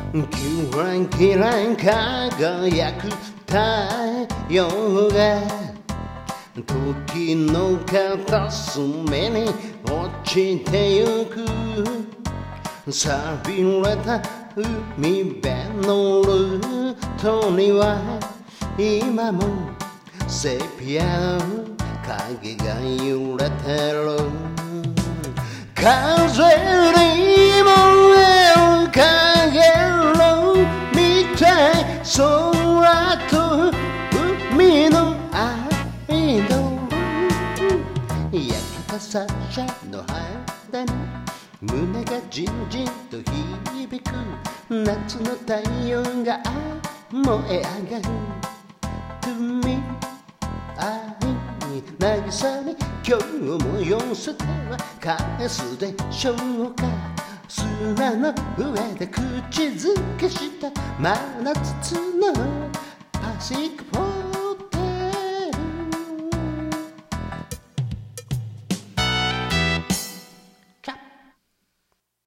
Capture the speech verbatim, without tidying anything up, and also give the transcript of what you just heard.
キランキラン輝く太陽が時の片隅に落ちてゆく錆びれた海辺のルートには今もセピアの影が揺れてる風に燃えるかげろみたい空と海の間焼きたサシャの間に胸がじんじんと響く夏の太陽が燃え上がる海愛渚に今日も寄せては返すでしょうか砂の上で口づけした真夏のパシフィック